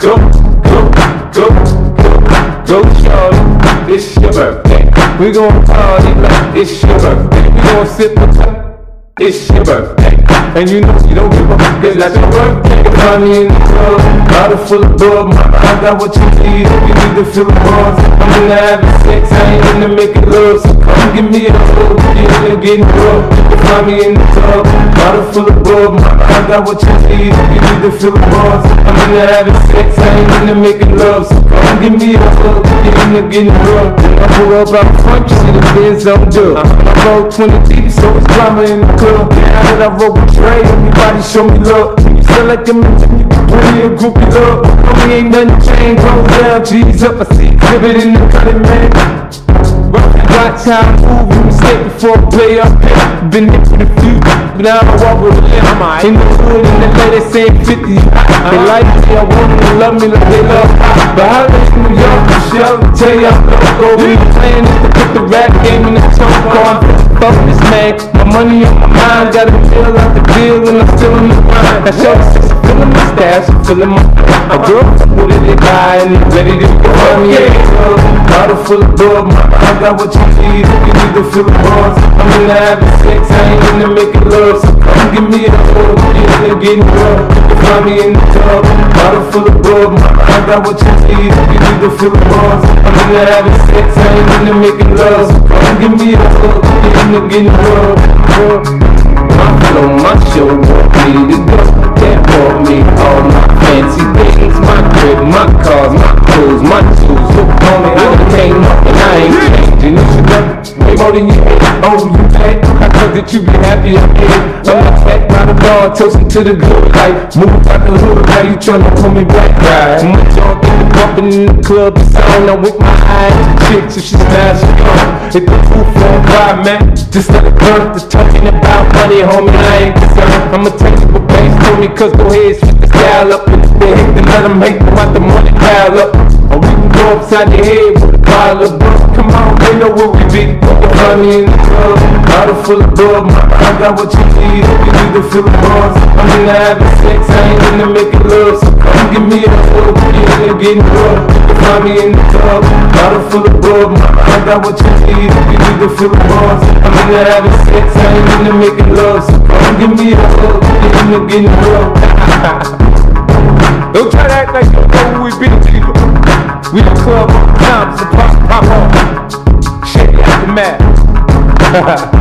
Go, go, go, go, go, shorty, it's your birthday. We gon' party like it's your birthday. We gon' sip a cup, it's your birthday. And you know you don't give a fuck, it's like your birthday. Find me in the club, bottle full of bub. I got what you need if you need to fill the bars. I'm into having sex, I ain't into making love. So come give me a hug, you're into getting rough. You can find me in the club, bottle full of bub. I got what you need if you need to fill the bars. I'm into having sex, I ain't into making love. So come give me a hug, you're into getting rough. I pull up out front, you see the Benz on dub. I roll 20 deep, so it's drama in the club. Now that I roll with Dre, everybody show me love. You feel like I'm you can put me a groupie love. Homie, ain't nothing changed, roll down, G's up. I see exhibit in the cutting, man. Watch how I move, you mistake before I play up here. Been here for the few, but now I walk with a limb. In the hood, in the lady saying 50. They like me, I want them to love me like they love me. But how they in New York, Michelle, tell you I'm loco. We playing is to put the rap game in the tone car. Fuck this man, my money on my mind. Got a feel out the deal and I'm still in the grind. Now show the sister feeling my stash, I'm feeling my girl with it, they buy and they ready to go on me. Bottle full of bub, I got what you need if you need to fill the bars. I'm into having sex, I ain't into making love. So come give me a hug, you're into getting rough. You can find me in the club, bottle full of bub, I got what you need if you need to fill the bars. I'm into having sex, I ain't into making love. So come give me a hug, you're into getting rough. My flow, my show, want me to go. Can't bought me all my fancy things, my crib, my cars, my clothes, my shoes. Look on me, I done came up and I ain't changing. You should love way more than you hate. Oh, you pay? I thought that you be happy I'm here. I'm not back by the bar, toasting to the good life. Move out the hood, now you tryna pull me back, right? My jaw get the bumping in the club, it's on. I'm with my eyes, chicks, if she smash, she gone. Hit the roof on fire, man. Just let it burn. Just talking about money, homie, I ain't concerned. I'ma take you what banks told me, cause go ahead, switch the style up. And if they hate, then let them hate, them out the money pile up. Or we can go upside the head with a pile of bug. Come on, they know where we be. You can find me in the club, bottle full of bub. I got what you need if you need to fill the bars. I'm into having sex, I ain't into making love. So come give me a hug, you're into getting rough. You can find me in the club, bottle full of bub. I got what you need if you need to fill the bars. I'm into having sex, I ain't into making love. So come give me a hug, you're into getting rough. Don't try to act like you know who we be, people. We the club on the time, so pop on. Shake it out the mat.